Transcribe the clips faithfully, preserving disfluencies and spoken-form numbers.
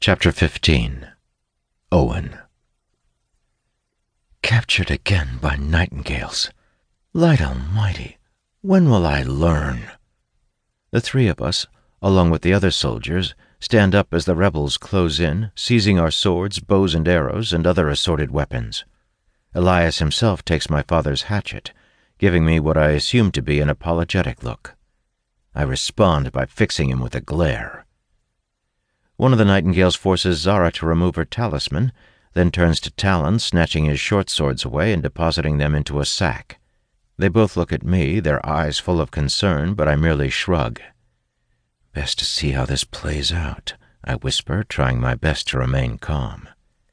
Chapter fifteen. Owen. Captured again by nightingales. Light Almighty, when will I learn? The three of us, along with the other soldiers, stand up as the rebels close in, seizing our swords, bows and arrows, and other assorted weapons. Elias himself takes my father's hatchet, giving me what I assume to be an apologetic look. I respond by fixing him with a glare. One of the nightingales forces Zara to remove her talisman, then turns to Talon, snatching his short swords away and depositing them into a sack. They both look at me, their eyes full of concern, but I merely shrug. "Best to see how this plays out," I whisper, trying my best to remain calm.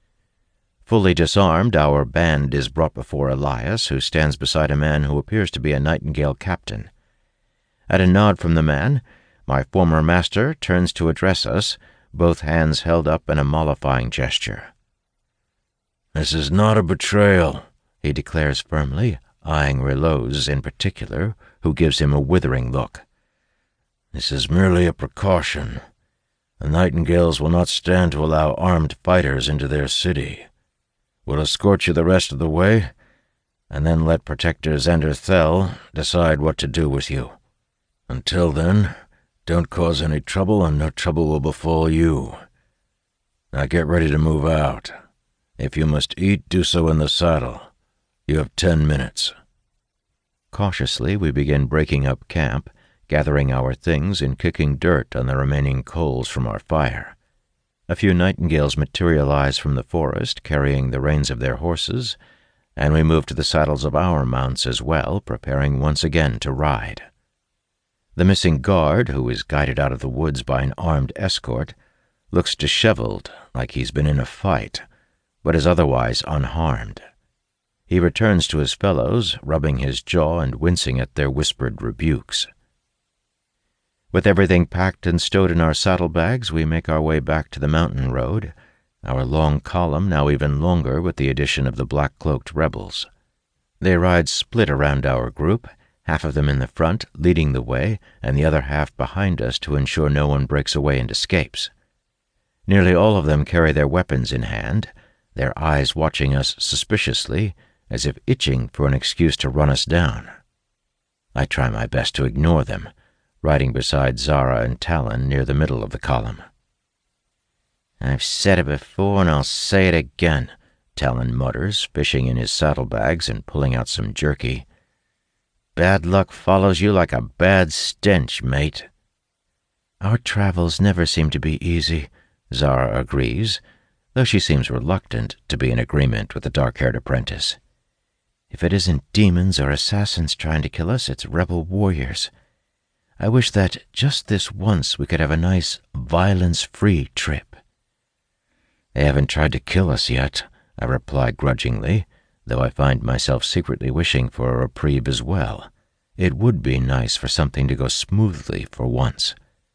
Fully disarmed, our band is brought before Elias, who stands beside a man who appears to be a nightingale captain. At a nod from the man, my former master turns to address us, both hands held up in a mollifying gesture. "This is not a betrayal," he declares firmly, eyeing Rilloz in particular, who gives him a withering look. "This is merely a precaution. The Nightingales will not stand to allow armed fighters into their city. We'll escort you the rest of the way, and then let Protector Xander Thel decide what to do with you. Until then, don't cause any trouble, and no trouble will befall you. Now get ready to move out. If you must eat, do so in the saddle. You have ten minutes." Cautiously, we begin breaking up camp, gathering our things and kicking dirt on the remaining coals from our fire. A few nightingales materialize from the forest, carrying the reins of their horses, and we move to the saddles of our mounts as well, preparing once again to ride. The missing guard, who is guided out of the woods by an armed escort, looks disheveled, like he's been in a fight, but is otherwise unharmed. He returns to his fellows, rubbing his jaw and wincing at their whispered rebukes. With everything packed and stowed in our saddlebags, we make our way back to the mountain road, our long column now even longer with the addition of the black-cloaked rebels. They ride split around our group, half of them in the front, leading the way, and the other half behind us to ensure no one breaks away and escapes. Nearly all of them carry their weapons in hand, their eyes watching us suspiciously, as if itching for an excuse to run us down. I try my best to ignore them, riding beside Zara and Talon near the middle of the column. "I've said it before and I'll say it again," Talon mutters, fishing in his saddlebags and pulling out some jerky. "Bad luck follows you like a bad stench, mate." "Our travels never seem to be easy," Zara agrees, though she seems reluctant to be in agreement with the dark-haired apprentice. "If it isn't demons or assassins trying to kill us, it's rebel warriors. I wish that just this once we could have a nice, violence-free trip." "They haven't tried to kill us yet," I reply grudgingly, though I find myself secretly wishing for a reprieve as well. It would be nice for something to go smoothly for once.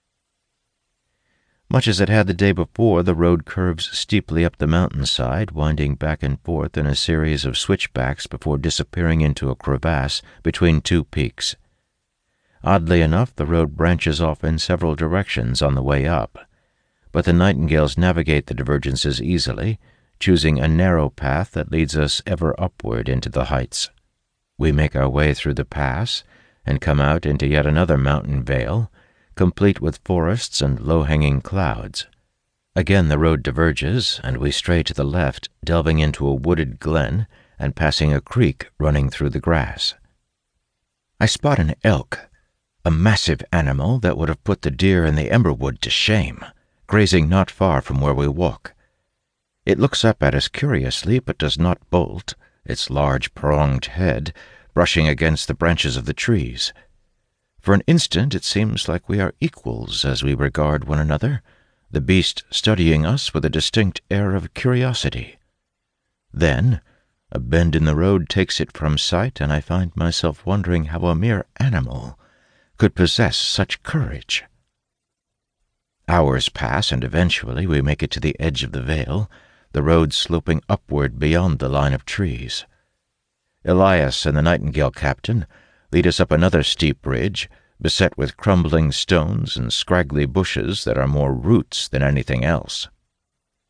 Much as it had the day before, the road curves steeply up the mountainside, winding back and forth in a series of switchbacks before disappearing into a crevasse between two peaks. Oddly enough, the road branches off in several directions on the way up, but the nightingales navigate the divergences easily, choosing a narrow path that leads us ever upward into the heights. We make our way through the pass and come out into yet another mountain vale, complete with forests and low-hanging clouds. Again the road diverges, and we stray to the left, delving into a wooded glen and passing a creek running through the grass. I spot an elk, a massive animal that would have put the deer in the Emberwood to shame, grazing not far from where we walk. It looks up at us curiously, but does not bolt, its large pronged head brushing against the branches of the trees. For an instant it seems like we are equals as we regard one another, the beast studying us with a distinct air of curiosity. Then a bend in the road takes it from sight, and I find myself wondering how a mere animal could possess such courage. Hours pass, and eventually we make it to the edge of the vale, the road sloping upward beyond the line of trees. Elias and the nightingale captain lead us up another steep ridge, beset with crumbling stones and scraggly bushes that are more roots than anything else.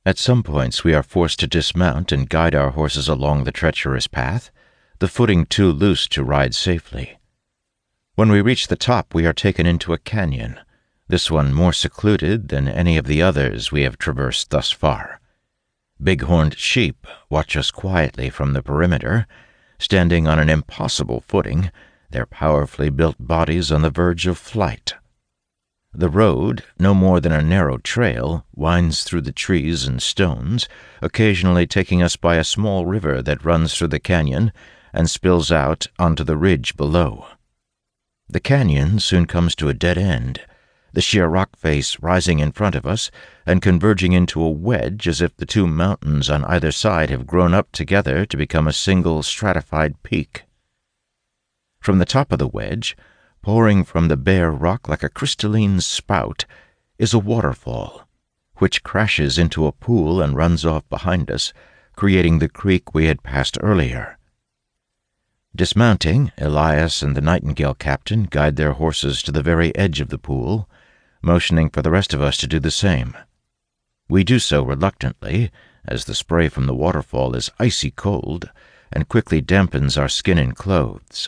At some points we are forced to dismount and guide our horses along the treacherous path, the footing too loose to ride safely. When we reach the top, we are taken into a canyon, this one more secluded than any of the others we have traversed thus far. Big-horned sheep watch us quietly from the perimeter, standing on an impossible footing, their powerfully built bodies on the verge of flight. The road, no more than a narrow trail, winds through the trees and stones, occasionally taking us by a small river that runs through the canyon and spills out onto the ridge below. The canyon soon comes to a dead end, the sheer rock face rising in front of us and converging into a wedge as if the two mountains on either side have grown up together to become a single stratified peak. From the top of the wedge, pouring from the bare rock like a crystalline spout, is a waterfall, which crashes into a pool and runs off behind us, creating the creek we had passed earlier. Dismounting, Elias and the Nightingale captain guide their horses to the very edge of the pool, motioning for the rest of us to do the same. We do so reluctantly, as the spray from the waterfall is icy cold and quickly dampens our skin and clothes.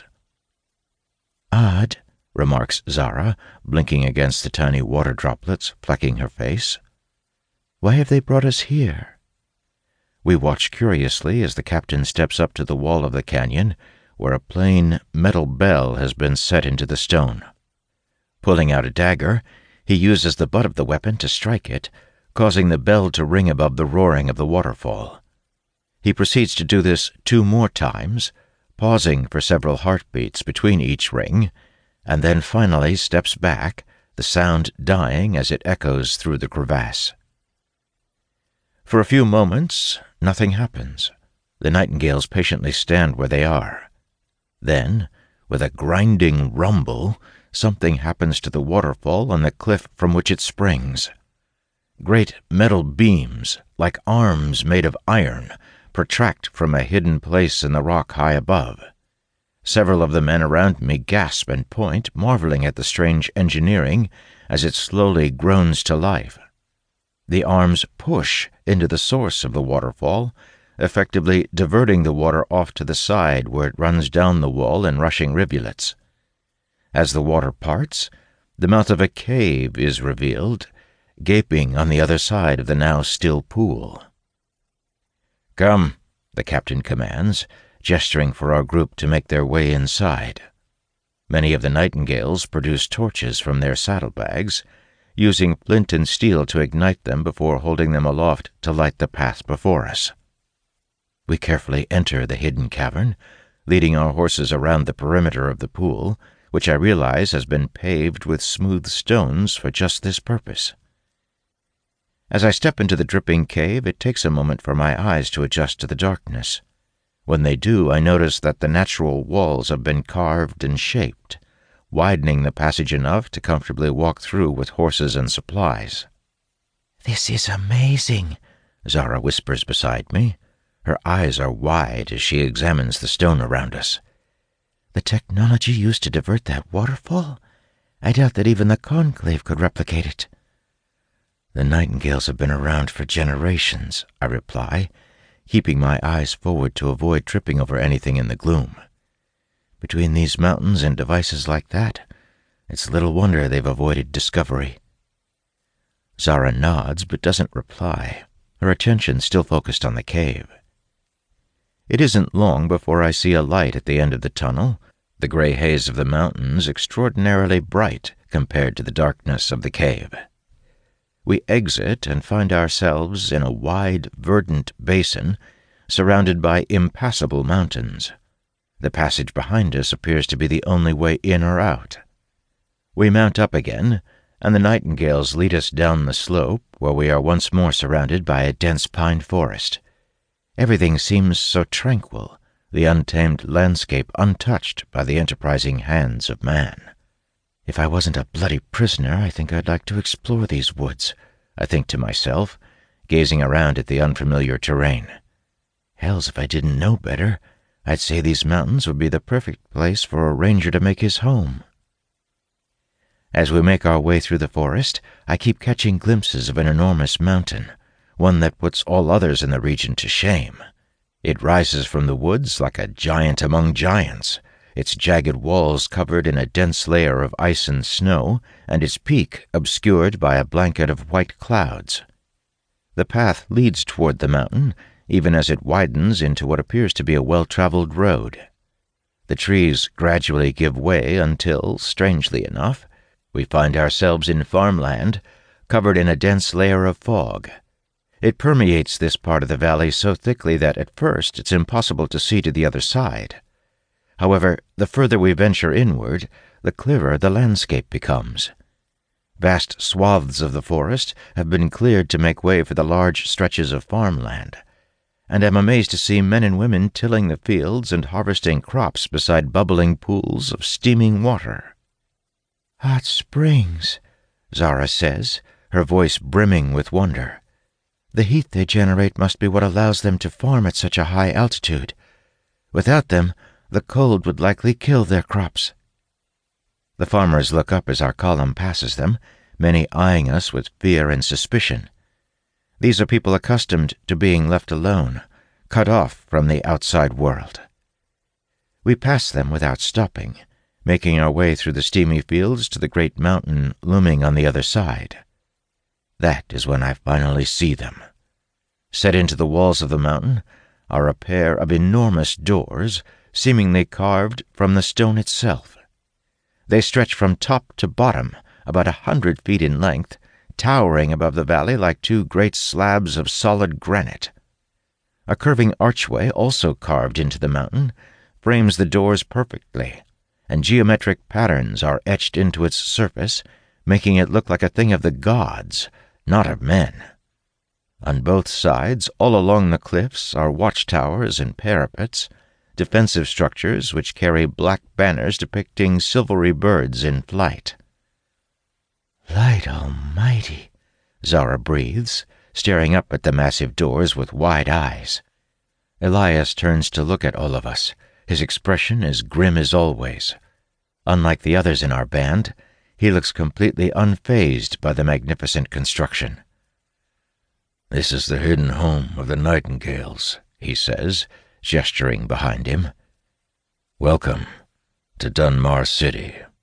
"Odd," remarks Zara, blinking against the tiny water droplets flecking her face. "Why have they brought us here?" We watch curiously as the captain steps up to the wall of the canyon, where a plain metal bell has been set into the stone. Pulling out a dagger, he uses the butt of the weapon to strike it, causing the bell to ring above the roaring of the waterfall. He proceeds to do this two more times, pausing for several heartbeats between each ring, and then finally steps back, the sound dying as it echoes through the crevasse. For a few moments, nothing happens. The nightingales patiently stand where they are. Then, with a grinding rumble, something happens to the waterfall on the cliff from which it springs. Great metal beams, like arms made of iron, protract from a hidden place in the rock high above. Several of the men around me gasp and point, marveling at the strange engineering as it slowly groans to life. The arms push into the source of the waterfall, effectively diverting the water off to the side where it runs down the wall in rushing rivulets. As the water parts, the mouth of a cave is revealed, gaping on the other side of the now still pool. "Come," the captain commands, gesturing for our group to make their way inside. Many of the nightingales produce torches from their saddlebags, using flint and steel to ignite them before holding them aloft to light the path before us. We carefully enter the hidden cavern, leading our horses around the perimeter of the pool, which I realize has been paved with smooth stones for just this purpose. As I step into the dripping cave, it takes a moment for my eyes to adjust to the darkness. When they do, I notice that the natural walls have been carved and shaped, widening the passage enough to comfortably walk through with horses and supplies. "This is amazing," Zara whispers beside me. Her eyes are wide as she examines the stone around us. "The technology used to divert that waterfall? I doubt that even the Conclave could replicate it." "The nightingales have been around for generations," I reply, keeping my eyes forward to avoid tripping over anything in the gloom. "Between these mountains and devices like that, it's little wonder they've avoided discovery." Zara nods but doesn't reply, her attention still focused on the cave. It isn't long before I see a light at the end of the tunnel, the gray haze of the mountains extraordinarily bright compared to the darkness of the cave. We exit and find ourselves in a wide, verdant basin surrounded by impassable mountains. The passage behind us appears to be the only way in or out. We mount up again, and the nightingales lead us down the slope where we are once more surrounded by a dense pine forest. Everything seems so tranquil, the untamed landscape untouched by the enterprising hands of man. "If I wasn't a bloody prisoner, I think I'd like to explore these woods," I think to myself, gazing around at the unfamiliar terrain. "Hells, if I didn't know better, I'd say these mountains would be the perfect place for a ranger to make his home." As we make our way through the forest, I keep catching glimpses of an enormous mountain, one that puts all others in the region to shame. It rises from the woods like a giant among giants, its jagged walls covered in a dense layer of ice and snow, and its peak obscured by a blanket of white clouds. The path leads toward the mountain, even as it widens into what appears to be a well-traveled road. The trees gradually give way until, strangely enough, we find ourselves in farmland, covered in a dense layer of fog. It permeates this part of the valley so thickly that at first it's impossible to see to the other side. However, the further we venture inward, the clearer the landscape becomes. Vast swaths of the forest have been cleared to make way for the large stretches of farmland, and am amazed to see men and women tilling the fields and harvesting crops beside bubbling pools of steaming water. "Hot springs," Zara says, her voice brimming with wonder. "The heat they generate must be what allows them to farm at such a high altitude. Without them, the cold would likely kill their crops." The farmers look up as our column passes them, many eyeing us with fear and suspicion. These are people accustomed to being left alone, cut off from the outside world. We pass them without stopping, making our way through the steamy fields to the great mountain looming on the other side. That is when I finally see them. Set into the walls of the mountain are a pair of enormous doors, seemingly carved from the stone itself. They stretch from top to bottom, about a hundred feet in length, towering above the valley like two great slabs of solid granite. A curving archway, also carved into the mountain, frames the doors perfectly, and geometric patterns are etched into its surface, making it look like a thing of the gods, not of men. On both sides, all along the cliffs, are watchtowers and parapets, defensive structures which carry black banners depicting silvery birds in flight. "Light almighty," Zara breathes, staring up at the massive doors with wide eyes. Elias turns to look at all of us, his expression as grim as always. Unlike the others in our band, he looks completely unfazed by the magnificent construction. "This is the hidden home of the Nightingales," he says, gesturing behind him. "Welcome to Dunmar City."